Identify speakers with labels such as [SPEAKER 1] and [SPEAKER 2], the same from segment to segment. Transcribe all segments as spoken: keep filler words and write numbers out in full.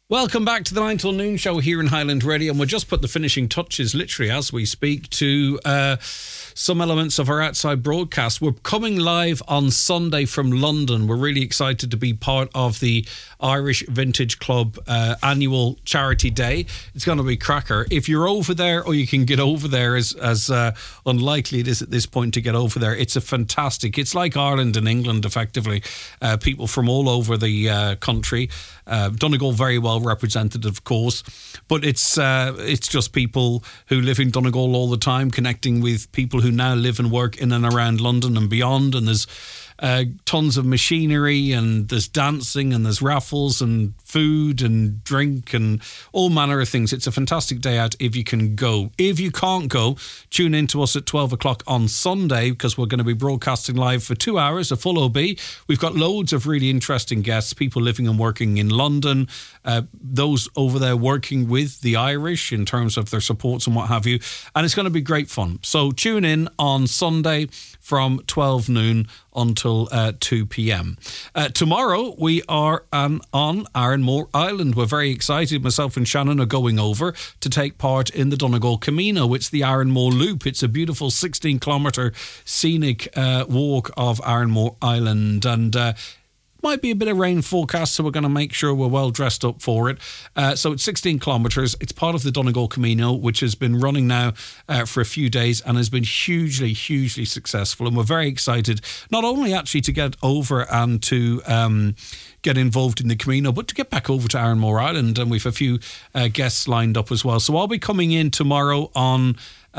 [SPEAKER 1] Welcome back to the nine till noon show here in Highland Radio, and we'll just put the finishing touches, literally as we speak, to uh, some elements of our outside broadcast. We're coming live on Sunday from London. We're really excited to be part of the Irish Vintage Club uh, annual charity day. It's going to be cracker. If you're over there, or you can get over there, as, as uh, unlikely it is at this point to get over there, it's a fantastic, it's like Ireland and England, effectively. Uh, people from all over the uh, country. Uh, Donegal very well represented, of course, but it's uh, it's just people who live in Donegal all the time, connecting with people who now live and work in and around London and beyond. And there's uh, tons of machinery, and there's dancing, and there's raffles and food and drink and all manner of things. It's a fantastic day out if you can go. If you can't go, tune in to us at twelve o'clock on Sunday, because we're going to be broadcasting live for two hours, a full O B. We've got loads of really interesting guests, people living and working in London, uh, those over there working with the Irish in terms of their supports and what have you. And it's going to be great fun. So tune in on Sunday from twelve noon until uh, two p.m. Uh, tomorrow we are um, on Ironmore Island. We're very excited. Myself and Shannon are going over to take part in the Donegal Camino. It's the Ironmore Loop. It's a beautiful sixteen kilometre scenic uh, walk of Ironmore Island, and uh, might be a bit of rain forecast, so we're going to make sure we're well dressed up for it. Uh, so it's sixteen kilometres. It's part of the Donegal Camino, which has been running now uh, for a few days and has been hugely, hugely successful. And we're very excited, not only actually to get over and to um, get involved in the Camino, but to get back over to Ironmore Island. And we've a few uh, guests lined up as well. So I'll be coming in tomorrow on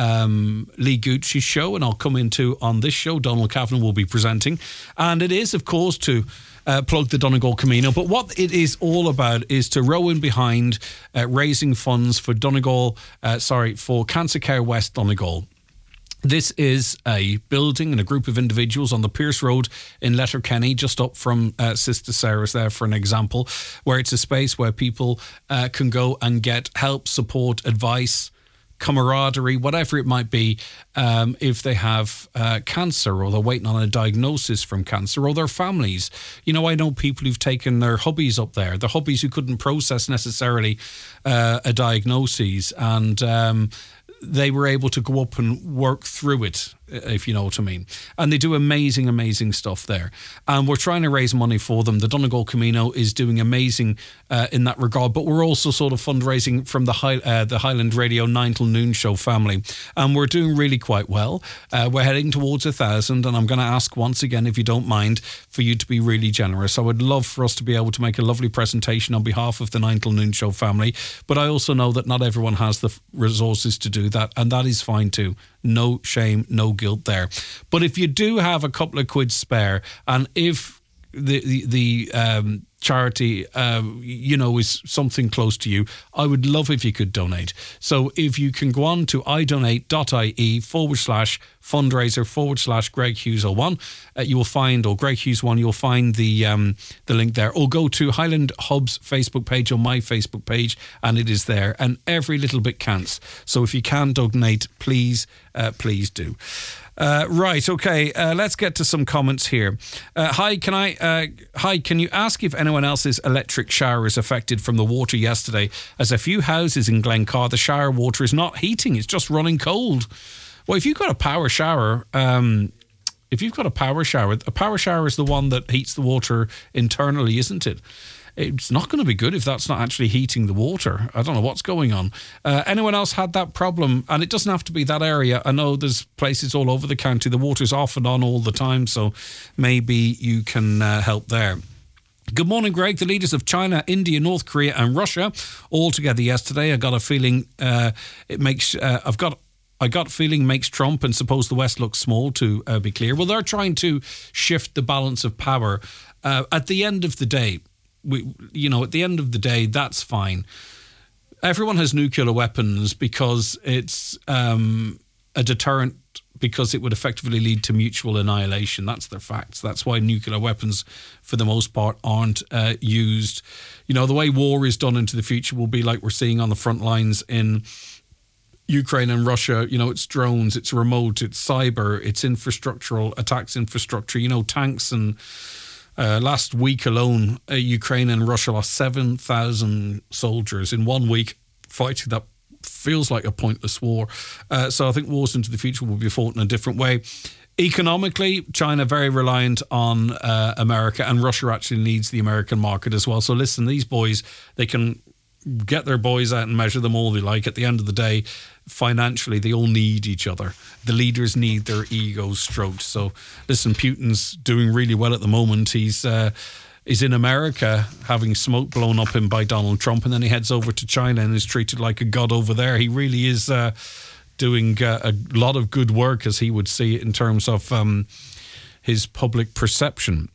[SPEAKER 1] Um, Lee Gucci's show, and I'll come into on this show. Donald Kavanagh will be presenting, and it is, of course, to uh, plug the Donegal Camino. But what it is all about is to row in behind uh, raising funds for Donegal, uh, sorry, for Cancer Care West Donegal. This is a building and a group of individuals on the Pierce Road in Letterkenny, just up from uh, Sister Sarah's there, for an example, where it's a space where people uh, can go and get help, support, advice, camaraderie, whatever it might be, um, if they have uh, cancer, or they're waiting on a diagnosis from cancer, or their families. You know, I know people who've taken their hubbies up there, the hubbies who couldn't process necessarily uh, a diagnosis, and um, they were able to go up and work through it, if you know what I mean. And they do amazing, amazing stuff there. And we're trying to raise money for them. The Donegal Camino is doing amazing uh, in that regard. But we're also sort of fundraising from the High, uh, the Highland Radio nine till noon show family. And we're doing really quite well. Uh, we're heading towards a thousand. And I'm going to ask once again, if you don't mind, for you to be really generous. I would love for us to be able to make a lovely presentation on behalf of the nine till noon show family. But I also know that not everyone has the resources to do that. And that is fine too. No shame, no guilt there. But if you do have a couple of quid spare, and if the the, the um, charity, uh, you know, is something close to you, I would love if you could donate. So if you can go on to idonate.ie forward slash fundraiser forward slash Greg Hughes oh one, uh, you will find, or Greg Hughes one, you'll find the um, the link there. Or go to Highland Hub's Facebook page, or my Facebook page, and it is there. And every little bit counts. So if you can donate, please, uh, please do. Uh, right, okay, uh, let's get to some comments here. Uh, hi, can I? Uh, hi, can you ask if anyone else's electric shower is affected from the water yesterday? As a few houses in Glencar, the shower water is not heating, it's just running cold. Well, if you've got a power shower, um, if you've got a power shower, a power shower is the one that heats the water internally, isn't it? It's not going to be good if that's not actually heating the water. I don't know what's going on. Uh, anyone else had that problem? And it doesn't have to be that area. I know there's places all over the county. The water's off and on all the time, so maybe you can uh, help there. Good morning, Greg. The leaders of China, India, North Korea and Russia all together yesterday. I got a feeling uh, it makes... Uh, I've got... I got feeling makes Trump and suppose the West looks small, to uh, be clear. Well, they're trying to shift the balance of power. Uh, at the end of the day, we, you know, at the end of the day, that's fine. Everyone has nuclear weapons because it's um, a deterrent, because it would effectively lead to mutual annihilation. That's the facts. That's why nuclear weapons, for the most part, aren't uh, used. You know, the way war is done into the future will be like we're seeing on the front lines in Ukraine and Russia. You know, it's drones, it's remote, it's cyber, it's infrastructural attacks, infrastructure, you know, tanks and Uh, last week alone, uh, Ukraine and Russia lost seven thousand soldiers in one week fighting that feels like a pointless war. Uh, so I think wars into the future will be fought in a different way. Economically, China very reliant on uh, America, and Russia actually needs the American market as well. So listen, these boys, they can get their boys out and measure them all they like. At the end of the day, financially, they all need each other. The leaders need their egos stroked. So listen, Putin's doing really well at the moment. He's uh, he's in America having smoke blown up him by Donald Trump, and then he heads over to China and is treated like a god over there. He really is uh, doing uh, a lot of good work, as he would see it, in terms of um, his public perception.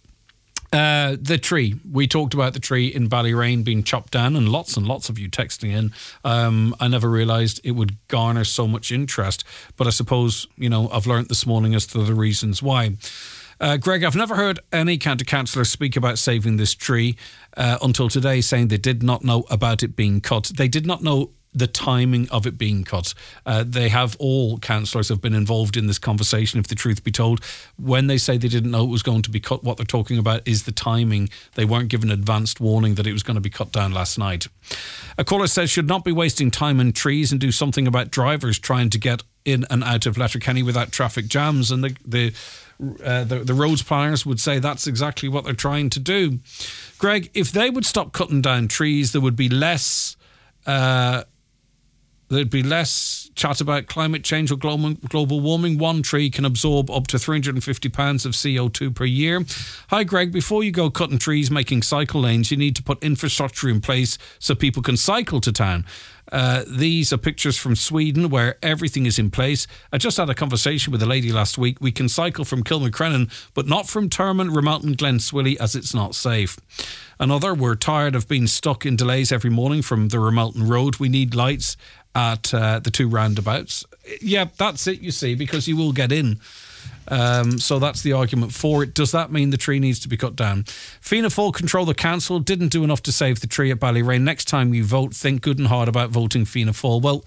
[SPEAKER 1] Uh, the tree. We talked about the tree in Ballyrane being chopped down, and lots and lots of you texting in. Um, I never realised it would garner so much interest, but I suppose, you know, I've learnt this morning as to the reasons why. Uh, Greg, I've never heard any county councillor speak about saving this tree uh, until today, saying they did not know about it being cut. They did not know the timing of it being cut. Uh, they have, all councillors have been involved in this conversation, if the truth be told. When they say they didn't know it was going to be cut, what they're talking about is the timing. They weren't given advanced warning that it was going to be cut down last night. A caller says, should not be wasting time in trees and do something about drivers trying to get in and out of Letterkenny without traffic jams. And the the, uh, the the roads planners would say that's exactly what they're trying to do. Greg, if they would stop cutting down trees, there would be less... Uh, There'd be less chat about climate change or global warming. One tree can absorb up to three hundred fifty pounds of C O two per year. Hi, Greg. Before you go cutting trees, making cycle lanes, you need to put infrastructure in place so people can cycle to town. Uh, these are pictures from Sweden where everything is in place. I just had a conversation with a lady last week. We can cycle from Kilmacrennan, but not from Termon, Remountain, Glen Swilly, as it's not safe. Another, we're tired of being stuck in delays every morning from the Remountain Road. We need lights at uh, the two roundabouts. Yeah, that's it, you see, because you will get in. Um, so that's the argument for it. Does that mean the tree needs to be cut down? Fianna Fáil control the council, didn't do enough to save the tree at Ballyrane. Next time you vote, think good and hard about voting Fianna Fáil. Well,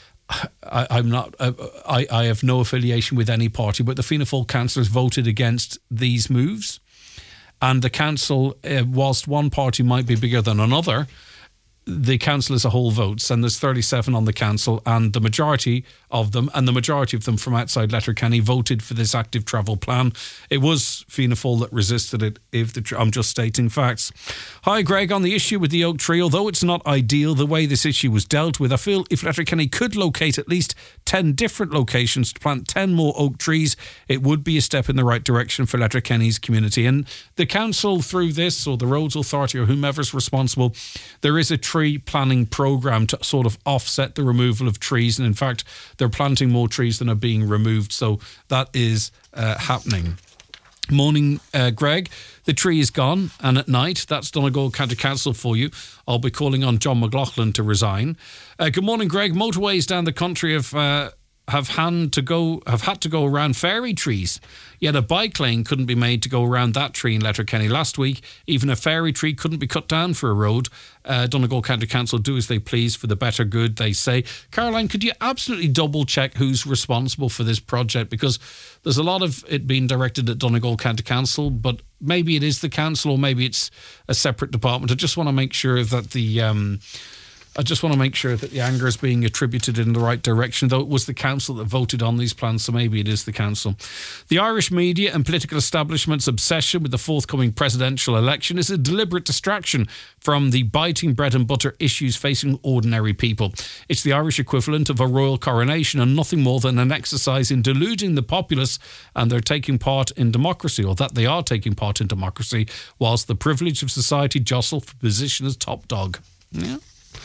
[SPEAKER 1] I, I'm not. Uh, I, I have no affiliation with any party, but the Fianna Fáil councillors voted against these moves. And the council, uh, whilst one party might be bigger than another, the council as a whole votes, and there's thirty-seven on the council, and the majority of them, and the majority of them from outside Letterkenny, voted for this active travel plan. It was Fianna Fáil that resisted it. If the, I'm just stating facts. Hi, Greg. On the issue with the oak tree, although it's not ideal the way this issue was dealt with, I feel if Letterkenny could locate at least ten different locations to plant ten more oak trees, it would be a step in the right direction for Letterkenny's community. And the council, through this, or the Roads Authority, or whomever's responsible, there is a tree planning programme to sort of offset the removal of trees. And in fact, they're planting more trees than are being removed. So that is uh, happening. Morning, uh, Greg. The tree is gone, and at night, that's Donegal County Council for you. I'll be calling on John McLaughlin to resign. Uh, good morning, Greg. Motorways down the country have uh, have had to go have had to go around fairy trees. Yet a bike lane couldn't be made to go around that tree in Letterkenny last week. Even a fairy tree couldn't be cut down for a road. Uh, Donegal County Council do as they please for the better good, they say. Caroline, could you absolutely double check who's responsible for this project? Because there's a lot of it being directed at Donegal County Council, but maybe it is the council or maybe it's a separate department. I just want to make sure that the... Um, I just want to make sure that the anger is being attributed in the right direction, though it was the council that voted on these plans, so maybe it is the council. The Irish media and political establishment's obsession with the forthcoming presidential election is a deliberate distraction from the biting bread and butter issues facing ordinary people. It's the Irish equivalent of a royal coronation and nothing more than an exercise in deluding the populace and they're taking part in democracy, or that they are taking part in democracy, whilst the privilege of society jostle for position as top dog. Yeah.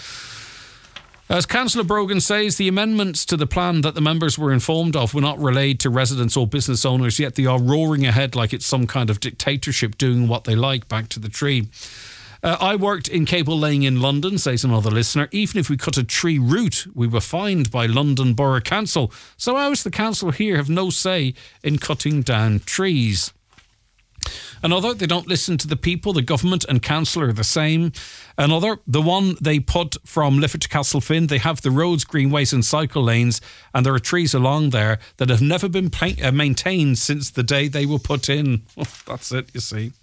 [SPEAKER 1] As Councillor Brogan says, the amendments to the plan that the members were informed of were not relayed to residents or business owners, yet they are roaring ahead like it's some kind of dictatorship doing what they like. Back to the tree. Uh, I worked in cable laying in London, says another listener. Even if we cut a tree root, we were fined by London Borough Council. So how is the council here have no say in cutting down trees? Another, they don't listen to the people. The government and council are the same. Another, the one they put from Lifford to Castlefin, they have the roads, greenways and cycle lanes, and there are trees along there that have never been pla- uh, maintained since the day they were put in. That's it, you see.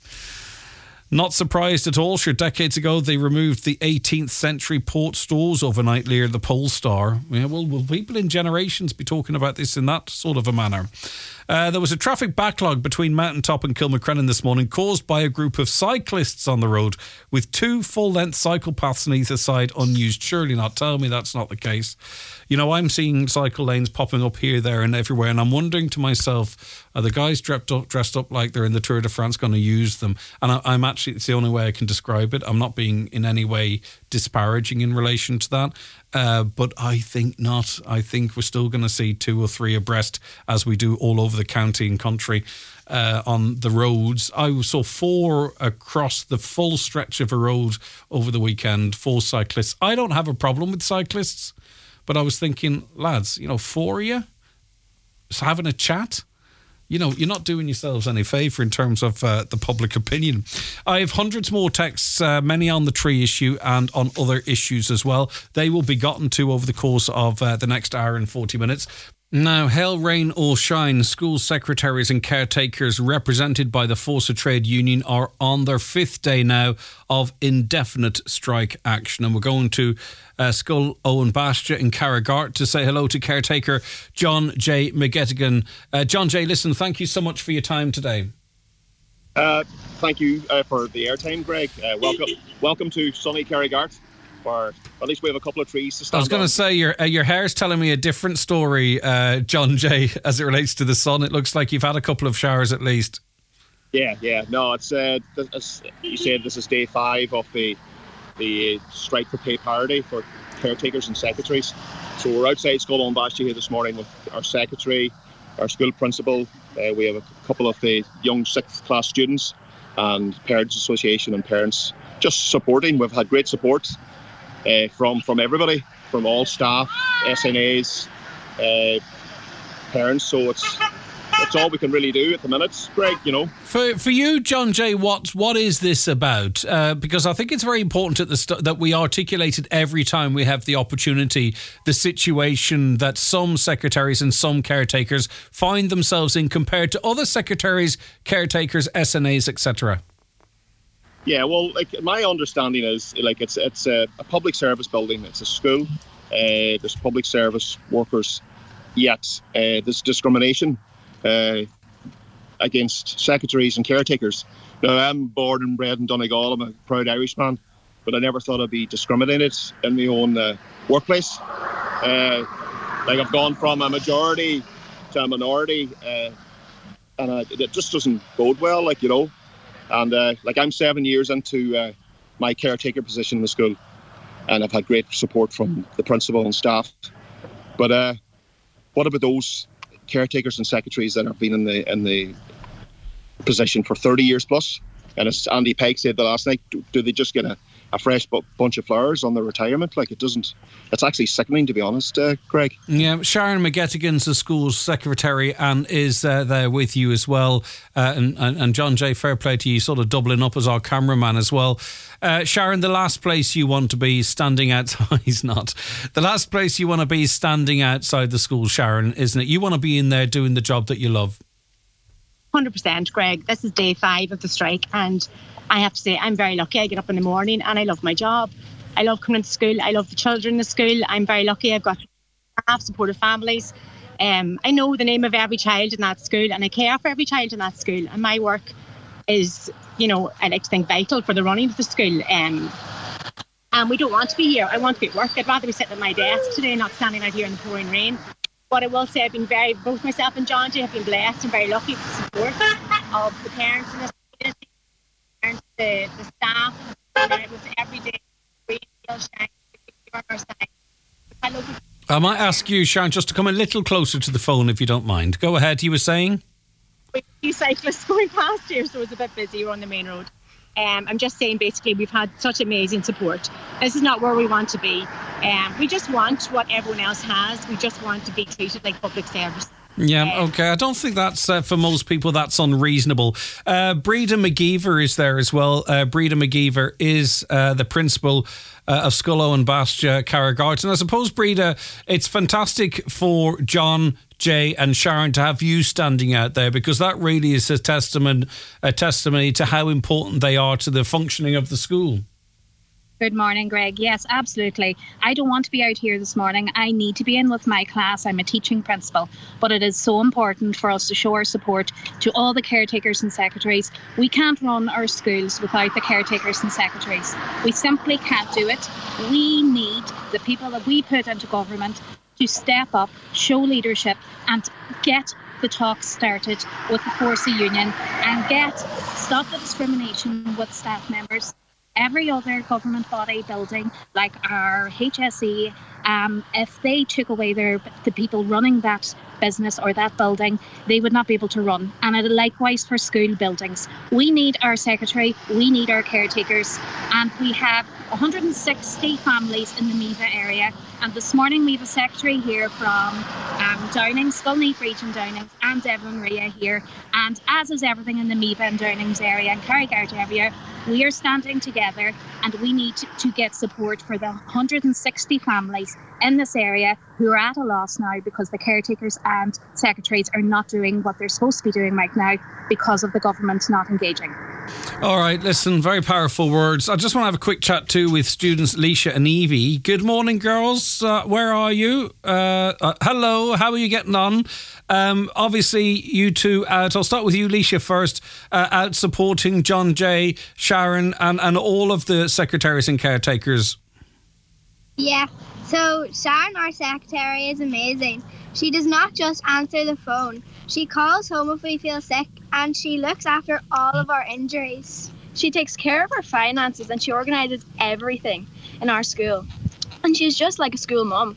[SPEAKER 1] Not surprised at all. Sure, decades ago, they removed the eighteenth century port stores overnight near the Pole Star. Yeah, well, will people in generations be talking about this in that sort of a manner? Uh, there was a traffic backlog between Mountaintop and Kilmacrennan this morning caused by a group of cyclists on the road with two full-length cycle paths on either side unused. Surely not. Tell me that's not the case. You know, I'm seeing cycle lanes popping up here, there and everywhere, and I'm wondering to myself, are the guys dressed up, dressed up like they're in the Tour de France going to use them? And I, I'm actually, it's the only way I can describe it. I'm not being in any way disparaging in relation to that. Uh, but I think not. I think we're still going to see two or three abreast as we do all over the county and country uh, on the roads. I saw four across the full stretch of a road over the weekend, four cyclists. I don't have a problem with cyclists, but I was thinking, lads, you know, four of you just having a chat. You know, you're not doing yourselves any favour in terms of uh, the public opinion. I have hundreds more texts, uh, many on the tree issue and on other issues as well. They will be gotten to over the course of uh, the next hour and forty minutes. Now, hail, rain or shine, school secretaries and caretakers represented by the Force of Trade Union are on their fifth day now of indefinite strike action. And we're going to uh, Scull Owen Bastia in Carragart to say hello to caretaker John J. McGettigan. Uh, John J., listen, thank you so much for your time today.
[SPEAKER 2] Uh, thank you uh, for the airtime, Greg. Uh, welcome welcome to sunny Carragart. Or at least we have a couple of trees to stand on.
[SPEAKER 1] I was going to say, your uh, your hair's telling me a different story, uh, John J, as it relates to the sun. It looks like you've had a couple of showers at least.
[SPEAKER 2] Yeah, yeah. No, it's, uh, as you said, this is day five of the the strike for pay parity for caretakers and secretaries. So we're outside Scull Owen Bastia here this morning with our secretary, our school principal. Uh, we have a couple of the young sixth class students and Parents Association and parents just supporting. We've had great support. Uh, from from everybody, from all staff, S N As, uh, parents. So it's it's all we can really do at the minute, Greg, you know.
[SPEAKER 1] For for you, John J, what what is this about? Uh, because I think it's very important at the st- that we articulate it every time we have the opportunity, the situation that some secretaries and some caretakers find themselves in compared to other secretaries, caretakers, S N As, et cetera.
[SPEAKER 2] Yeah, well, like my understanding is, like it's it's a, a public service building. It's a school. Uh, there's public service workers. Yet uh, there's discrimination uh, against secretaries and caretakers. Now, I'm born and bred in Donegal. I'm a proud Irishman, but I never thought I'd be discriminated in my own uh, workplace. Uh, like I've gone from a majority to a minority, uh, and uh, it just doesn't bode well. Like you know. And uh, like I'm seven years into uh, my caretaker position in the school, and I've had great support from the principal and staff. But uh, what about those caretakers and secretaries that have been in the in the position for thirty years plus? And as Andy Pike said the last night, do, do they just get a, a fresh bu- bunch of flowers on their retirement? Like it doesn't. It's actually sickening, to be honest, uh, Craig.
[SPEAKER 1] Yeah, Sharon McGettigan's the school's secretary and is uh, there with you as well. Uh, and, and, and John J, fair play to you, sort of doubling up as our cameraman as well. Uh, Sharon, the last place you want to be standing outside, he's not. The last place you want to be standing outside the school, Sharon, isn't it? You want to be in there doing the job that you love.
[SPEAKER 3] one hundred percent, Greg. This is day five of the strike, and I have to say I'm very lucky. I get up in the morning and I love my job. I love coming to school. I love the children in the school. I'm very lucky. I've got staff, supportive families. Um, I know the name of every child in that school, and I care for every child in that school. And my work is, you know, I like to think vital for the running of the school. Um, and we don't want to be here. I want to be at work. I'd rather be sitting at my desk today, not standing out here in the pouring rain. But I will say I've been very, both myself and John J have been blessed and very lucky with the support of the parents in this community, and the, the staff, and it was every day.
[SPEAKER 1] I might ask you, Sharon, just to come a little closer to the phone if you don't mind. Go ahead, you were saying?
[SPEAKER 3] We have a few cyclists going past here, so it's a bit busy. We're on the main road. Um, I'm just saying, basically, we've had such amazing support. This is not where we want to be. Um, we just want what everyone else has. We just want to be treated like public service
[SPEAKER 1] Yeah, okay. I don't think that's, uh, for most people, that's unreasonable. Uh, Breda McGeever is there as well. Uh, Breda McGeever is uh, the principal uh, of Scullow and Bastia Carrigarten. And I suppose, Breda, it's fantastic for John, Jay and Sharon to have you standing out there, because that really is a testament, a testimony to how important they are to the functioning of the school.
[SPEAKER 4] Good morning, Greg. Yes, absolutely. I don't want to be out here this morning. I need to be in with my class. I'm a teaching principal, but it is so important for us to show our support to all the caretakers and secretaries. We can't run our schools without the caretakers and secretaries. We simply can't do it. We need the people that we put into government to step up, show leadership and get the talks started with the Force Union and get stop the discrimination with staff members. Every other government body building, like our H S E, um, if they took away their the people running that business or that building, they would not be able to run. And it likewise for school buildings. We need our secretary, we need our caretakers, and we have one hundred sixty families in the Meath area. And this morning we have a secretary here from um, Downings, Skulneath Region Downings, and Devlin Ria here. And as is everything in the Meath and Downings area and Carrigarten area, we are standing together and we need to, to get support for the one hundred sixty families in this area who are at a loss now because the caretakers and secretaries are not doing what they're supposed to be doing right now because of the government not engaging.
[SPEAKER 1] All right, listen, very powerful words. I just want to have a quick chat too with students Leisha and Evie. Good morning, girls. Uh, where are you? Uh, uh, hello, how are you getting on? Um, obviously, you two out. I'll start with you, Leisha, first. Uh, out supporting John Jay, Sharon, and, and all of the secretaries and caretakers.
[SPEAKER 5] Yeah, so Sharon, our secretary, is amazing. She does not just answer the phone. She calls home if we feel sick, and she looks after all of our injuries. She takes care of our finances and she organises everything in our school. And she's just like a school mum.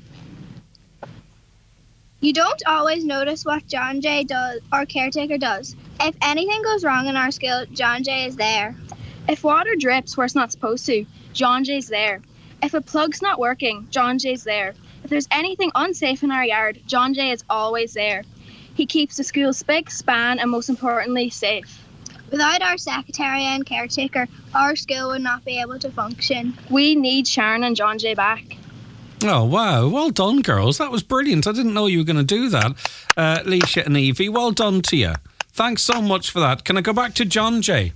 [SPEAKER 5] You don't always notice what John Jay does, our caretaker does. If anything goes wrong in our school, John Jay is there. If water drips where it's not supposed to, John Jay's there. If a plug's not working, John Jay's there. If there's anything unsafe in our yard, John Jay is always there. He keeps the school spick, span, and most importantly, safe. Without our secretary and caretaker, our school would not be able to function. We need Sharon and John Jay back.
[SPEAKER 1] Oh, wow. Well done, girls. That was brilliant. I didn't know you were going to do that. Uh, Leisha and Evie, well done to you. Thanks so much for that. Can I go back to John Jay?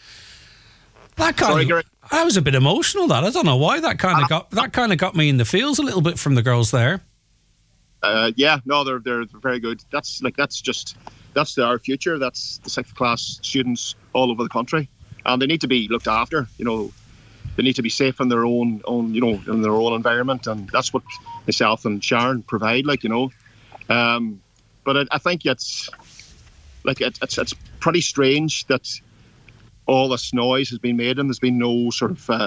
[SPEAKER 1] That kind
[SPEAKER 2] Sorry,
[SPEAKER 1] of,
[SPEAKER 2] Gary.
[SPEAKER 1] I was a bit emotional, that. I don't know why. That kind of got that kind of got me in the feels a little bit from the girls there.
[SPEAKER 2] Uh, yeah, no, they're they're very good. That's like that's just that's our future. That's the sixth class students all over the country, and they need to be looked after. You know, they need to be safe in their own own you know in their own environment, and that's what myself and Sharon provide. Like you know, um, but I, I think it's like it, it's it's pretty strange that all this noise has been made and there's been no sort of uh,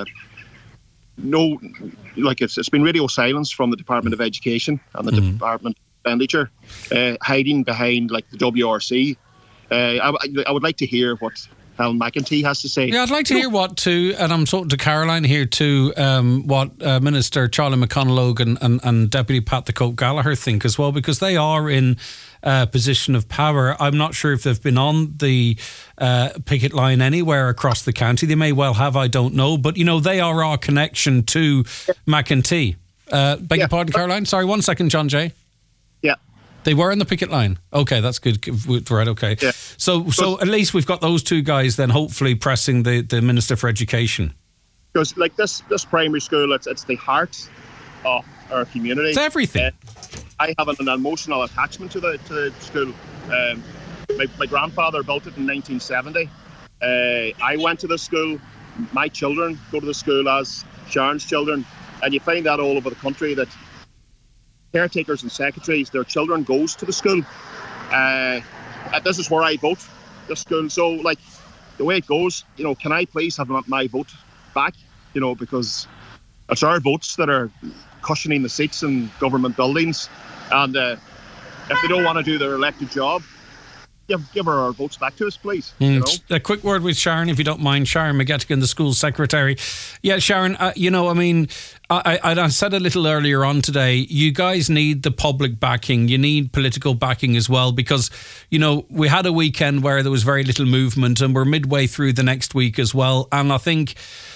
[SPEAKER 2] no like it's it's been radio silence from the Department of Education and the mm-hmm. Department of Expenditure, uh, hiding behind like the W R C. Uh, I, I would like to hear what Helen McEntee has to say.
[SPEAKER 1] Yeah, I'd like to hear what too, and I'm talking to Caroline here too, um, what uh, Minister Charlie McConalogue and, and, and Deputy Pat the Cope Gallagher think as well, because they are in a position of power. I'm not sure if they've been on the uh, picket line anywhere across the county. They may well have, I don't know, but you know, they are our connection to McEntee. Uh, beg yeah. your pardon, Caroline? Sorry, one second, John Jay.
[SPEAKER 2] Yeah.
[SPEAKER 1] They were in the picket line. Okay, that's good. Right, okay.
[SPEAKER 2] Yeah.
[SPEAKER 1] So so at least we've got those two guys then hopefully pressing the, the Minister for Education.
[SPEAKER 2] Because like this this primary school, it's it's the heart of our community.
[SPEAKER 1] It's everything. Uh,
[SPEAKER 2] I have an, an emotional attachment to the to the school. Um, my, my grandfather built it in nineteen seventy. Uh, I went to the school. My children go to the school as Sharon's children. And you find that all over the country that caretakers and secretaries, their children goes to the school. Uh, this is where I vote, the school. So, like, the way it goes, you know, can I please have my vote back? You know, because it's our votes that are cushioning the seats in government buildings. And uh, if they don't want to do their elected job, give give our votes back to us, please.
[SPEAKER 1] Mm.
[SPEAKER 2] You know?
[SPEAKER 1] A quick word with Sharon, if you don't mind. Sharon McGettigan, the school secretary. Yeah, Sharon, uh, you know, I mean, I, I, I said a little earlier on today, you guys need the public backing. You need political backing as well, because, you know, we had a weekend where there was very little movement, and we're midway through the next week as well. And I think,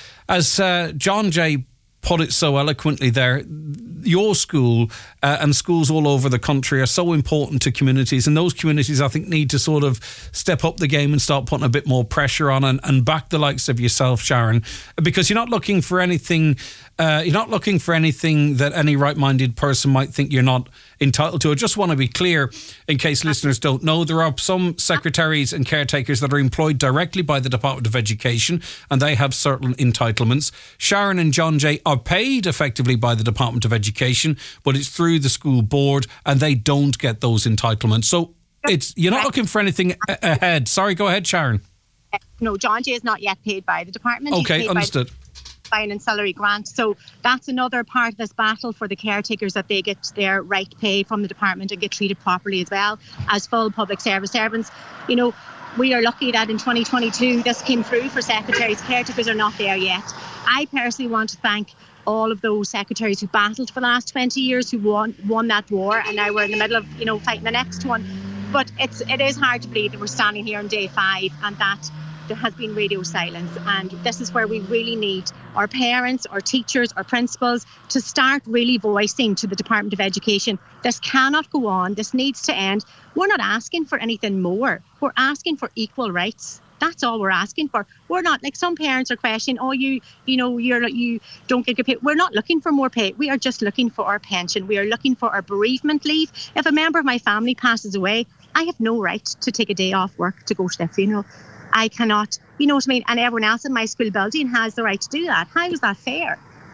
[SPEAKER 1] as uh, John Jay put it so eloquently there, your school uh, and schools all over the country are so important to communities, and those communities, I think, need to sort of step up the game and start putting a bit more pressure on and, and back the likes of yourself, Sharon, because you're not looking for anything uh, you're not looking for anything that any right-minded person might think you're not entitled to. I just want to be clear, in case listeners don't know, there are some secretaries and caretakers that are employed directly by the Department of Education, and they have certain entitlements. Sharon and John Jay are paid effectively by the Department of Education, but it's through the school board, and they don't get those entitlements. So it's you're not looking for anything a- ahead. Sorry, go ahead, Sharon.
[SPEAKER 3] No, John Jay is not yet paid by the department. He's
[SPEAKER 1] Okay,
[SPEAKER 3] paid
[SPEAKER 1] understood.
[SPEAKER 3] By, by an ancillary grant. So that's another part of this battle for the caretakers, that they get their right pay from the department and get treated properly as well as full public service servants. You know, we are lucky that in twenty twenty-two this came through for secretaries. Caretakers are not there yet. I personally want to thank all of those secretaries who battled for the last twenty years, who won won that war, and now we're in the middle of, you know, fighting the next one. But it's it is hard to believe that we're standing here on day five and that there has been radio silence. And this is where we really need our parents, our teachers, our principals to start really voicing to the Department of Education, this cannot go on, this needs to end. We're not asking for anything more. We're asking for equal rights. That's all we're asking for. We're not, like some parents are questioning, oh, you you know, you're you don't get good pay. We're not looking for more pay. We are just looking for our pension. We are looking for our bereavement leave. If a member of my family passes away, I have no right to take a day off work to go to their funeral. I cannot, you know what I mean? And everyone else in my school building has the right to do that. How is that fair?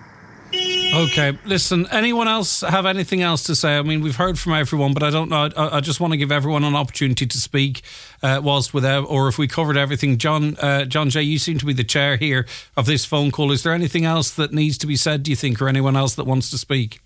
[SPEAKER 1] Okay, listen, anyone else have anything else to say? I mean, we've heard from everyone, but I don't know. I, I just want to give everyone an opportunity to speak uh, whilst without, or if we covered everything. John, uh, John Jay, you seem to be the chair here of this phone call. Is there anything else that needs to be said, do you think, or anyone else that wants to speak?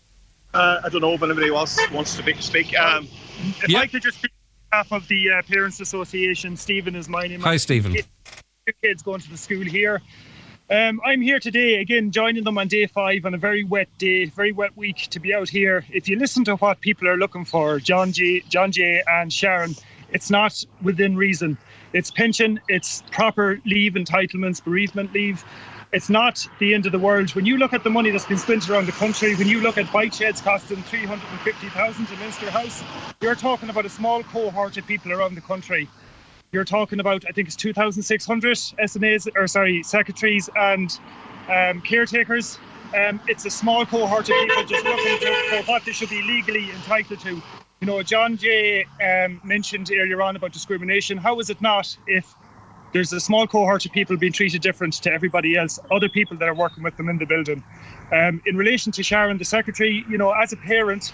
[SPEAKER 6] Uh, I don't know if anybody else wants to speak. Um, if
[SPEAKER 1] yep.
[SPEAKER 6] I could just speak on behalf of the uh, Parents Association, Stephen is my name.
[SPEAKER 1] Hi, Stephen.
[SPEAKER 6] Two kids going to the school here. Um, I'm here today, again, joining them on day five on a very wet day, very wet week to be out here. If you listen to what people are looking for, John Jay, John Jay and Sharon, it's not within reason. It's pension, it's proper leave entitlements, bereavement leave. It's not the end of the world. When you look at the money that's been spent around the country, when you look at bike sheds costing three hundred fifty thousand in Minster House, you're talking about a small cohort of people around the country. You're talking about, I think it's two thousand six hundred S N As, or sorry, secretaries and um, caretakers. Um, it's a small cohort of people just looking to, for what they should be legally entitled to. You know, John Jay um, mentioned earlier on about discrimination. How is it not if there's a small cohort of people being treated different to everybody else, other people that are working with them in the building? Um, in relation to Sharon, the secretary, you know, as a parent,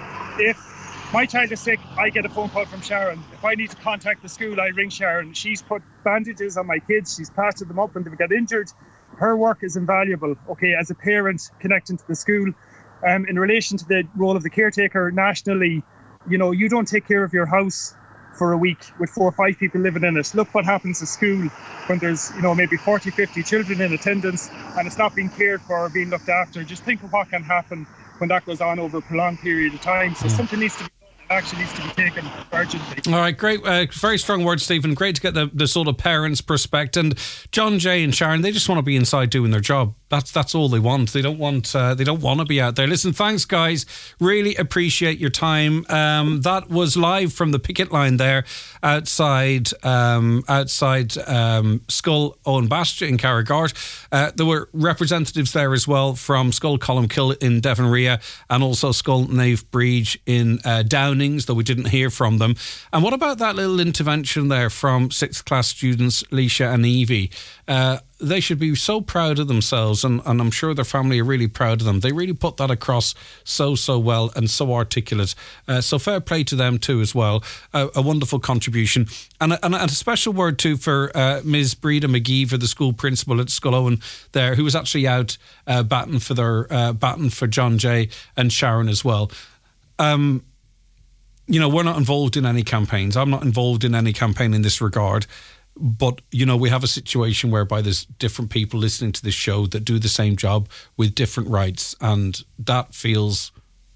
[SPEAKER 6] if my child is sick, I get a phone call from Sharon. If I need to contact the school, I ring Sharon. She's put bandages on my kids. She's patched them up when they get injured. Her work is invaluable, okay, as a parent connecting to the school. Um, in relation to the role of the caretaker nationally, you know, you don't take care of your house for a week with four or five people living in it. Look what happens at school when there's, you know, maybe forty, fifty children in attendance and it's not being cared for or being looked after. Just think of what can happen when that goes on over a prolonged period of time. So something needs to be actually needs to be taken urgently.
[SPEAKER 1] All right, great. Uh, very strong words, Stephen. Great to get the, the sort of parents' perspective. And John Jay and Sharon, they just want to be inside doing their job. That's that's all they want. They don't want uh, they don't want to be out there. Listen, thanks, guys. Really appreciate your time. Um, that was live from the picket line there outside um, outside um, Scull Owen Bastia in Carrigart. Uh, there were representatives there as well from Scull Columkill in Devonria and also Scull Nave Breach in uh, Downings, though we didn't hear from them. And what about that little intervention there from sixth class students Leisha and Evie? Uh, they should be so proud of themselves, and, and I'm sure their family are really proud of them. They really put that across so, so well and so articulate. Uh, so fair play to them too as well. Uh, a wonderful contribution. And a, and a special word too for uh, Miz Breda McGee, the school principal at Scull Owen there, who was actually out uh, batting for their uh, batting for John Jay and Sharon as well. Um, you know, we're not involved in any campaigns. I'm not involved in any campaign in this regard. But, you know, we have a situation whereby there's different people listening to this show that do the same job with different rights, and that feels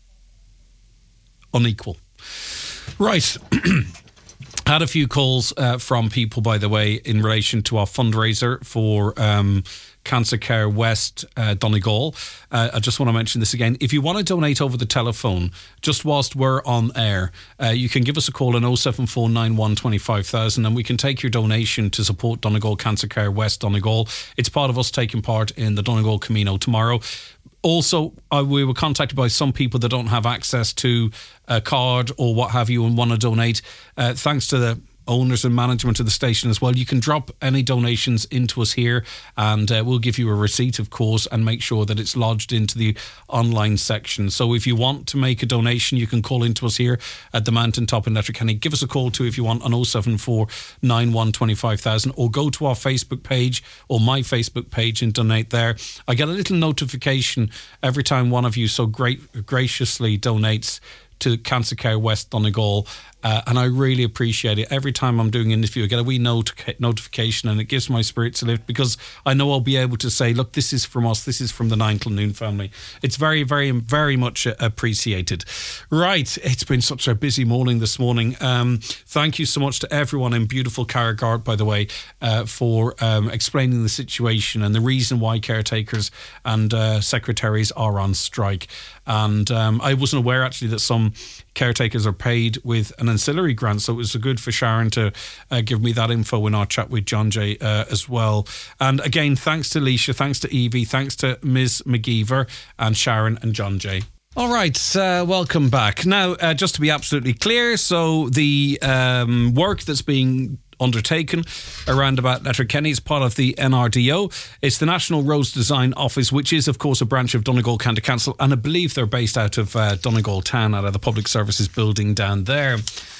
[SPEAKER 1] unequal. Right. Had a few calls uh, from people, by the way, in relation to our fundraiser for um, Cancer Care West uh, Donegal. Uh, I just want to mention this again. If you want to donate over the telephone, just whilst we're on air, uh, you can give us a call on oh seven four nine one two five thousand and we can take your donation to support Donegal Cancer Care West Donegal. It's part of us taking part in the Donegal Camino tomorrow. Also, uh, we were contacted by some people that don't have access to a card or what have you and want to donate. Uh, thanks to the owners and management of the station as well. You can drop any donations into us here and uh, we'll give you a receipt, of course, and make sure that it's lodged into the online section. So if you want to make a donation, you can call into us here at the Mountaintop in Letterkenny. Give us a call too if you want on oh seven four nine one two five thousand, or go to our Facebook page or my Facebook page and donate there. I get a little notification every time one of you so great graciously donates to Cancer Care West Donegal, uh, and I really appreciate it. Every time I'm doing an interview, I get a wee not- notification and it gives my spirits a lift, because I know I'll be able to say, look, this is from us, this is from the Nine Noon family. It's very, very, very much appreciated. Right, it's been such a busy morning this morning. Um, thank you so much to everyone in beautiful Carragart, by the way, uh, for um, explaining the situation and the reason why caretakers and uh, secretaries are on strike. And um, I wasn't aware actually that some caretakers are paid with an ancillary grant, so it was good for Sharon to uh, give me that info in our chat with John Jay uh, as well. And again, thanks to Leisha, thanks to Evie, thanks to Miz McGeever and Sharon and John Jay. All right, uh, welcome back. Now, uh, just to be absolutely clear, so the um, work that's being undertaken around about Letterkenny is part of the N R D O. It's the National Roads Design Office, which is, of course, a branch of Donegal County Council, and I believe they're based out of uh, Donegal Town, out of the Public Services building down there.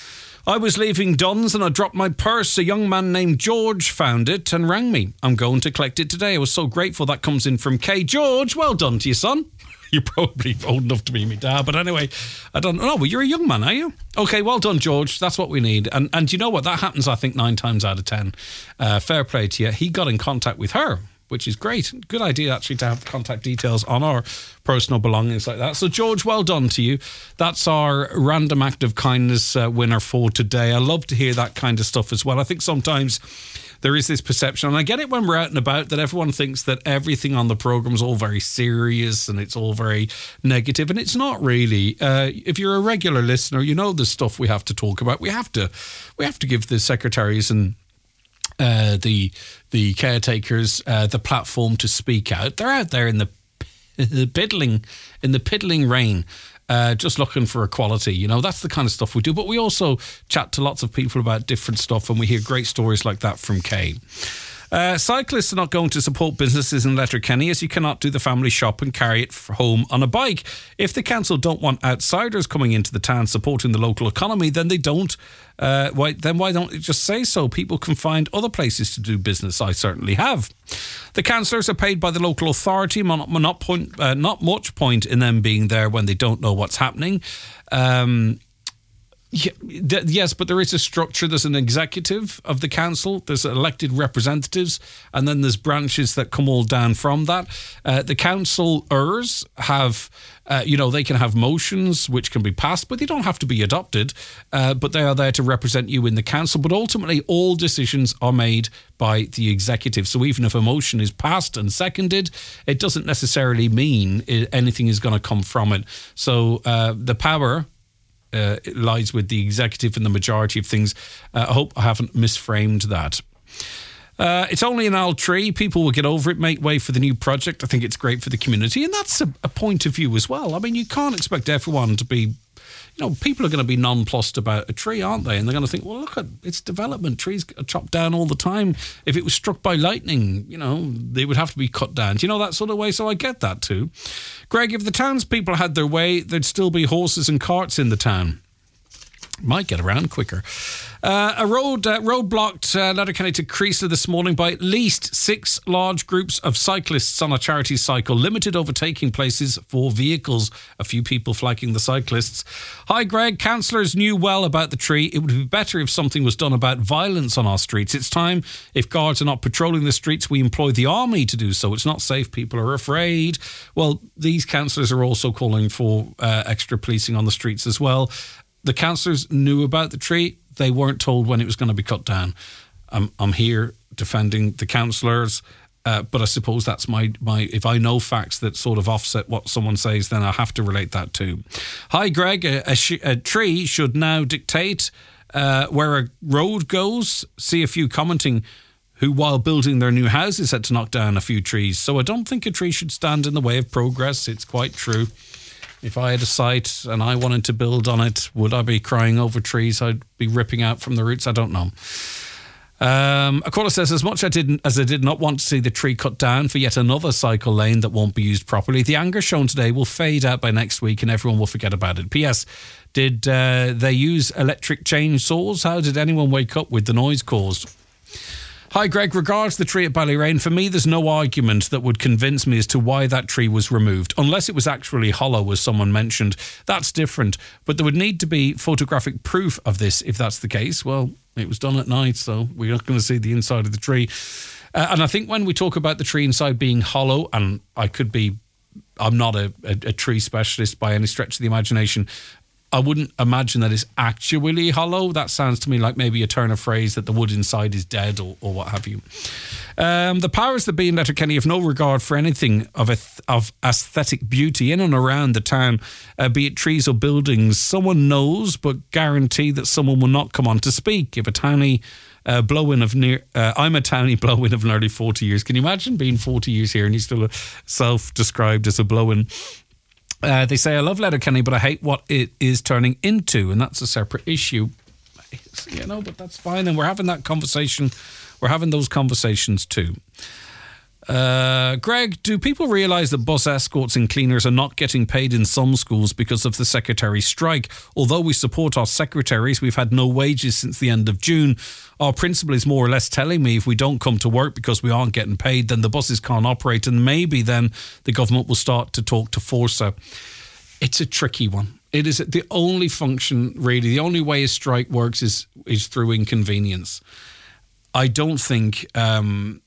[SPEAKER 1] I was leaving Dunn's and I dropped my purse. A young man named George found it and rang me. I'm going to collect it today. I was so grateful. That comes in from Kay. George, well done to you, son. You're probably old enough to be me dad, but anyway, I don't know. Well, you're a young man, are you? Okay, well done, George. That's what we need. And and you know what? That happens, I think, nine times out of ten. Uh, fair play to you. He got in contact with her, which is great. Good idea, actually, to have contact details on our personal belongings like that. So, George, well done to you. That's our random act of kindness uh, winner for today. I love to hear that kind of stuff as well. I think sometimes there is this perception, and I get it when we're out and about, that everyone thinks that everything on the programme is all very serious and it's all very negative, and it's not really. Uh, if you're a regular listener, you know the stuff we have to talk about. We have to, we have to give the secretaries and uh, the the caretakers uh, the platform to speak out. They're out there in the, the piddling in the piddling rain. Uh, just looking for equality, you know, that's the kind of stuff we do. But we also chat to lots of people about different stuff, and we hear great stories like that from Kay. Uh, cyclists are not going to support businesses in Letterkenny, as you cannot do the family shop and carry it home on a bike. If the council don't want outsiders coming into the town supporting the local economy, then they don't. Uh, why, then why don't they just say so? People can find other places to do business. I certainly have. The councillors are paid by the local authority. Not, not, point, uh, not much point in them being there when they don't know what's happening. Um... Yes, but there is a structure. There's an executive of the council, there's elected representatives, and then there's branches that come all down from that. Uh, the councillors have, uh, you know, they can have motions which can be passed, but they don't have to be adopted. Uh, but they are there to represent you in the council. But ultimately, all decisions are made by the executive. So even if a motion is passed and seconded, it doesn't necessarily mean anything is going to come from it. So uh, the power Uh, it lies with the executive and the majority of things. Uh, I hope I haven't misframed that. Uh, it's only an old tree. People will get over it, make way for the new project. I think it's great for the community, and that's a, a point of view as well. I mean, you can't expect everyone to be, you know, people are going to be nonplussed about a tree, aren't they? And they're going to think, well, look at its development. Trees are chopped down all the time. If it was struck by lightning, you know, they would have to be cut down. Do you know, that sort of way? So I get that too. Greg, if the townspeople had their way, there'd still be horses and carts in the town. Might get around quicker. Uh, a road uh, road blocked uh, Letterkenny to Creasa this morning by at least six large groups of cyclists on a charity cycle. Limited overtaking places for vehicles. A few people flagging the cyclists. Hi, Greg. Councillors knew well about the tree. It would be better if something was done about violence on our streets. It's time, if guards are not patrolling the streets, we employ the army to do so. It's not safe. People are afraid. Well, these councillors are also calling for uh, extra policing on the streets as well. The councillors knew about the tree. They weren't told when it was going to be cut down. I'm, I'm here defending the councillors, uh, but I suppose that's my, my... If I know facts that sort of offset what someone says, then I have to relate that too. Hi, Greg. A, a, sh- a tree should now dictate uh, where a road goes. See a few commenting who, while building their new houses, had to knock down a few trees. So I don't think a tree should stand in the way of progress. It's quite true. If I had a site and I wanted to build on it, would I be crying over trees I'd be ripping out from the roots? I don't know. Um, a caller says, as much I didn't, as I did not want to see the tree cut down for yet another cycle lane that won't be used properly, the anger shown today will fade out by next week and everyone will forget about it. P S. Did uh, they use electric chainsaws? How did anyone wake up with the noise caused? Hi, Greg. Regards the tree at Ballyrain, for me, there's no argument that would convince me as to why that tree was removed, unless it was actually hollow, as someone mentioned. That's different. But there would need to be photographic proof of this if that's the case. Well, it was done at night, so we're not going to see the inside of the tree. Uh, and I think when we talk about the tree inside being hollow, and I could be, I'm not a, a, a tree specialist by any stretch of the imagination, I wouldn't imagine that it's actually hollow. That sounds to me like maybe a turn of phrase that the wood inside is dead or, or what have you. Um, the powers that be in Letterkenny have no regard for anything of a th- of aesthetic beauty in and around the town, uh, be it trees or buildings. Someone knows, but guarantee that someone will not come on to speak. If a townie uh, blow-in of near, uh, I'm a townie blow-in of nearly forty years. Can you imagine being forty years here and you're still self-described as a blow-in? Uh, they say, I love Letterkenny, but I hate what it is turning into, and that's a separate issue. You know, but that's fine, and we're having that conversation. We're having those conversations too. Uh, Greg, do people realise that bus escorts and cleaners are not getting paid in some schools because of the secretary strike? Although we support our secretaries, we've had no wages since the end of June. Our principal is more or less telling me if we don't come to work because we aren't getting paid, then the buses can't operate, and maybe then the government will start to talk to Forza. It's a tricky one. It is the only function, really, the only way a strike works is is through inconvenience. I don't think... Um,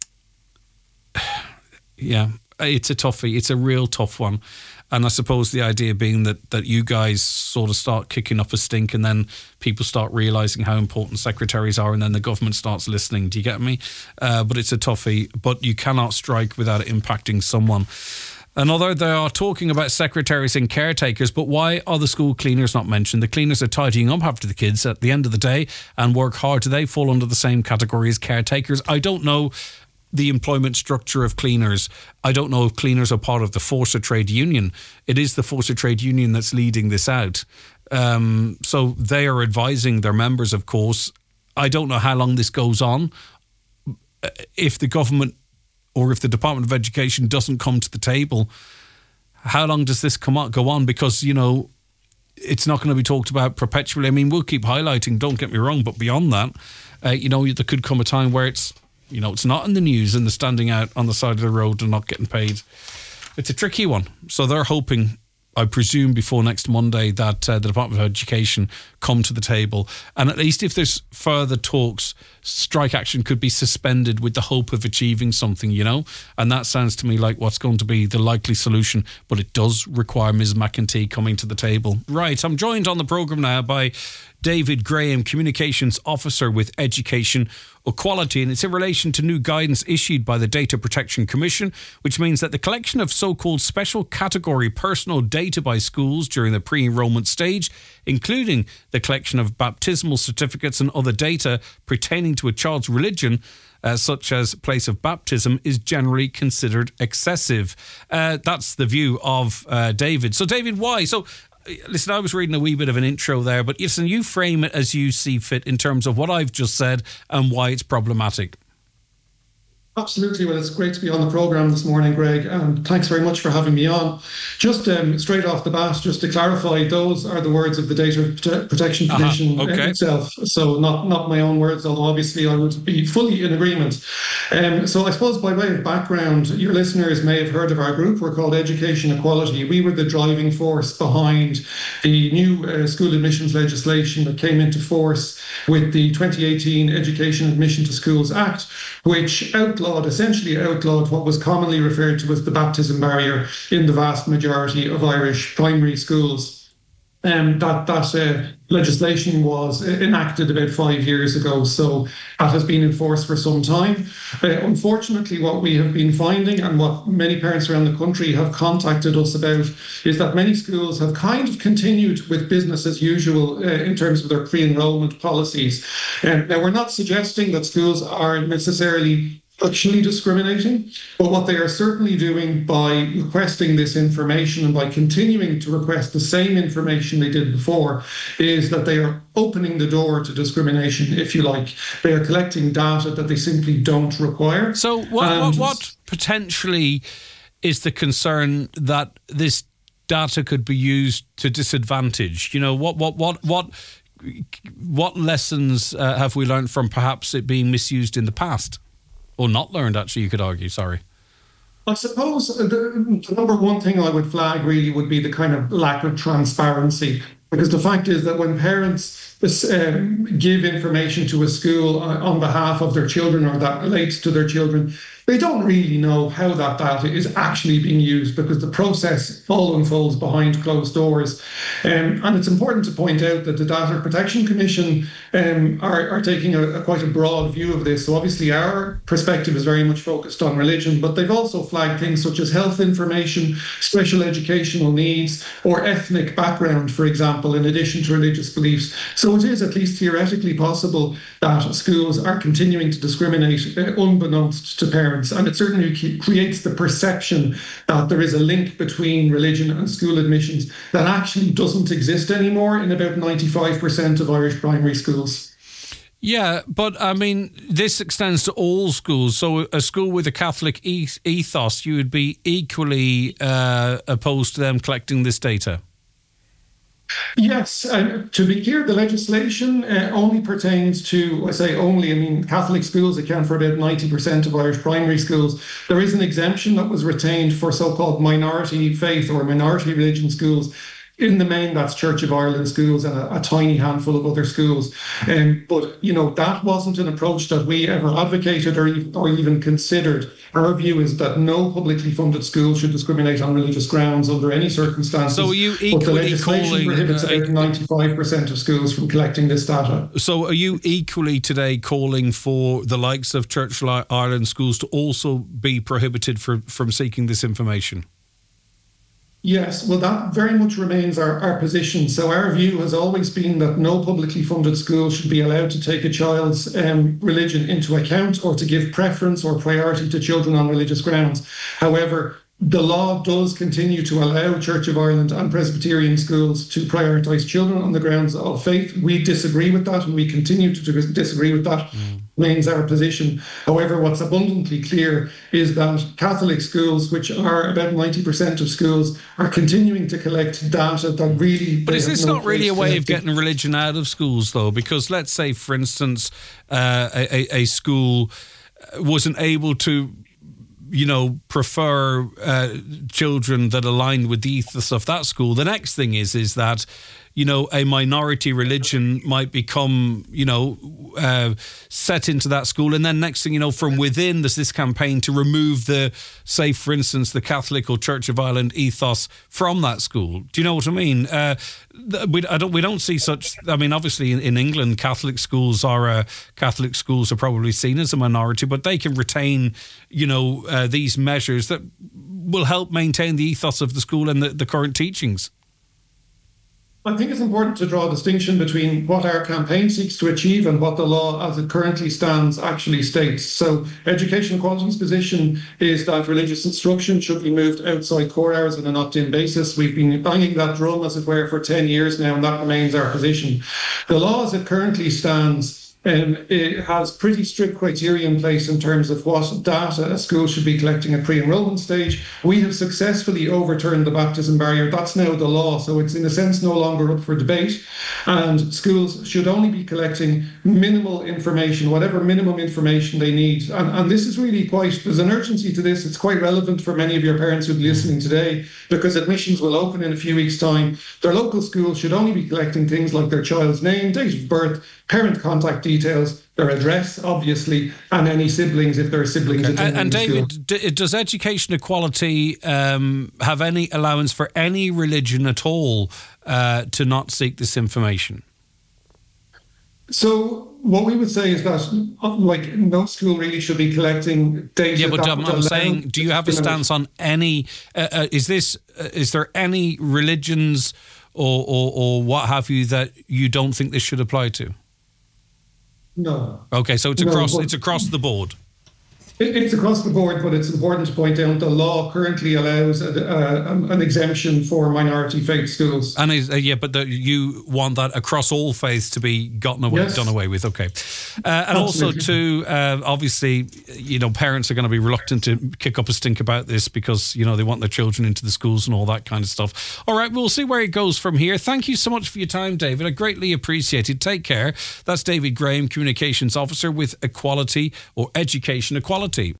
[SPEAKER 1] Yeah, it's a toughie. It's a real tough one. And I suppose the idea being that, that you guys sort of start kicking up a stink and then people start realising how important secretaries are and then the government starts listening. Do you get me? Uh, but it's a toughie. But you cannot strike without it impacting someone. Another, they are talking about secretaries and caretakers, but why are the school cleaners not mentioned? The cleaners are tidying up after the kids at the end of the day and work hard. Do they fall under the same category as caretakers? I don't know the employment structure of cleaners. I don't know if cleaners are part of the Forza Trade Union. It is the Forza Trade Union that's leading this out. Um, so they are advising their members, of course. I don't know how long this goes on. If the government or if the Department of Education doesn't come to the table, how long does this come on, go on? Because, you know, it's not going to be talked about perpetually. I mean, we'll keep highlighting, don't get me wrong, but beyond that, uh, you know, there could come a time where it's, you know, it's not in the news and they're standing out on the side of the road and not getting paid. It's a tricky one. So they're hoping, I presume, before next Monday that uh, the Department of Education come to the table. And at least if there's further talks, strike action could be suspended with the hope of achieving something, you know? And that sounds to me like what's going to be the likely solution. But it does require Miz McEntee coming to the table. Right, I'm joined on the programme now by David Graham, Communications Officer with Education Equality, and it's in relation to new guidance issued by the Data Protection Commission, which means that the collection of so-called special category personal data by schools during the pre-enrollment stage, including the collection of baptismal certificates and other data pertaining to a child's religion, uh, such as place of baptism, is generally considered excessive. Uh, that's the view of uh, David. So, David, why? So, listen, I was reading a wee bit of an intro there, but listen, you frame it as you see fit in terms of what I've just said and why it's problematic.
[SPEAKER 7] Absolutely. Well, it's great to be on the programme this morning, Greg, and thanks very much for having me on. Just um, straight off the bat, just to clarify, those are the words of the Data Prote- Protection Commission
[SPEAKER 1] uh-huh. okay.
[SPEAKER 7] itself, so not, not my own words, although obviously I would be fully in agreement. Um, so I suppose by way of background, your listeners may have heard of our group. We're called Education Equality. We were the driving force behind the new uh, school admissions legislation that came into force with the twenty eighteen Education Admission to Schools Act, which outlawed essentially outlawed what was commonly referred to as the baptism barrier in the vast majority of Irish primary schools. Um, that that uh, legislation was enacted about five years ago, so that has been in force for some time. Uh, unfortunately, what we have been finding and what many parents around the country have contacted us about is that many schools have kind of continued with business as usual uh, in terms of their pre-enrollment policies. Um, now, we're not suggesting that schools are necessarily actually discriminating, but what they are certainly doing by requesting this information and by continuing to request the same information they did before is that they are opening the door to discrimination, if you like. They are collecting data that they simply don't require.
[SPEAKER 1] So what, what, what potentially is the concern that this data could be used to disadvantage? You know, what what what what what lessons uh, have we learned from perhaps it being misused in the past? Or not learned, actually, you could argue, sorry.
[SPEAKER 7] I suppose the, the number one thing I would flag really would be the kind of lack of transparency. Because the fact is that when parents um, give information to a school on behalf of their children or that relates to their children, they don't really know how that data is actually being used because the process all unfolds behind closed doors. Um, and it's important to point out that the Data Protection Commission um, are, are taking a, a quite a broad view of this. So obviously our perspective is very much focused on religion, but they've also flagged things such as health information, special educational needs, or ethnic background, for example, in addition to religious beliefs. So it is at least theoretically possible that schools are continuing to discriminate uh, unbeknownst to parents. And it certainly creates the perception that there is a link between religion and school admissions that actually doesn't exist anymore in about ninety-five percent of Irish primary schools.
[SPEAKER 1] Yeah, but I mean, this extends to all schools. So a school with a Catholic ethos, you would be equally uh, opposed to them collecting this data?
[SPEAKER 7] Yes, uh, to be clear, the legislation uh, only pertains to, I say only, I mean, Catholic schools account for about ninety percent of Irish primary schools. There is an exemption that was retained for so-called minority faith or minority religion schools. In the main, that's Church of Ireland schools and a, a tiny handful of other schools. Um, but, you know, that wasn't an approach that we ever advocated or, or even considered. Our view is that no publicly funded school should discriminate on religious grounds under any circumstances.
[SPEAKER 1] So are you equally
[SPEAKER 7] but the legislation
[SPEAKER 1] calling,
[SPEAKER 7] prohibits
[SPEAKER 1] uh,
[SPEAKER 7] about ninety-five percent of schools from collecting this data.
[SPEAKER 1] So are you equally today calling for the likes of Church of Ireland schools to also be prohibited for, from seeking this information?
[SPEAKER 7] Yes, well, that very much remains our, our position. So our view has always been that no publicly funded school should be allowed to take a child's um, religion into account or to give preference or priority to children on religious grounds. However, the law does continue to allow Church of Ireland and Presbyterian schools to prioritise children on the grounds of faith. We disagree with that and we continue to disagree with that. Mm. Remains our position. However, what's abundantly clear is that Catholic schools, which are about ninety percent of schools, are continuing to collect data that really...
[SPEAKER 1] But is this
[SPEAKER 7] no
[SPEAKER 1] not really a way of
[SPEAKER 7] to...
[SPEAKER 1] getting religion out of schools, though? Because let's say, for instance, uh, a, a school wasn't able to, you know, prefer uh, children that aligned with the ethos of that school. The next thing is, is that, you know, a minority religion might become, you know, uh, set into that school. And then next thing you know, from within, there's this campaign to remove the, say, for instance, the Catholic or Church of Ireland ethos from that school. Do you know what I mean? Uh, we, I don't, we don't see such, I mean, obviously in, in England, Catholic schools are, uh, Catholic schools are probably seen as a minority, but they can retain, you know, uh, these measures that will help maintain the ethos of the school and the, the current teachings.
[SPEAKER 7] I think it's important to draw a distinction between what our campaign seeks to achieve and what the law as it currently stands actually states. So Education Equality's position is that religious instruction should be moved outside core hours on an opt-in basis. We've been banging that drum, as it were, for ten years now, and that remains our position. The law as it currently stands Um, it has pretty strict criteria in place in terms of what data a school should be collecting at pre-enrollment stage. We have successfully overturned the baptism barrier. That's now the law, so it's in a sense no longer up for debate. And schools should only be collecting minimal information, whatever minimum information they need. And, and this is really quite, there's an urgency to this. It's quite relevant for many of your parents who'll be listening today, because admissions will open in a few weeks' time. Their local school should only be collecting things like their child's name, date of birth, parent contact details, their address, obviously, and any siblings, if there are siblings.
[SPEAKER 1] Okay. And, and David,
[SPEAKER 7] d-
[SPEAKER 1] does Education Equality um, have any allowance for any religion at all uh, to not seek this information?
[SPEAKER 7] So what we would say is that, like, no school really should be collecting data.
[SPEAKER 1] Yeah, but um, I'm saying, do you have a stance on any? Uh, uh, is this? Uh, is there any religions or, or or what have you that you don't think this should apply to?
[SPEAKER 7] No.
[SPEAKER 1] Okay, so it's
[SPEAKER 7] No,
[SPEAKER 1] across.
[SPEAKER 7] but-
[SPEAKER 1] It's across the board.
[SPEAKER 7] It- It's across the board, but it's important to point out the law currently allows a, a, an exemption for minority faith schools.
[SPEAKER 1] And is, uh, yeah, but the, you want that across all faiths to be gotten away,
[SPEAKER 7] Yes.
[SPEAKER 1] done away with. Okay, uh, and also
[SPEAKER 7] Absolutely.
[SPEAKER 1] too, uh, obviously, you know, parents are going to be reluctant to kick up a stink about this because you know they want their children into the schools and all that kind of stuff. All right, we'll see where it goes from here. Thank you so much for your time, David. I greatly appreciate it. Take care. That's David Graham, Communications Officer with Equality or Education Equality.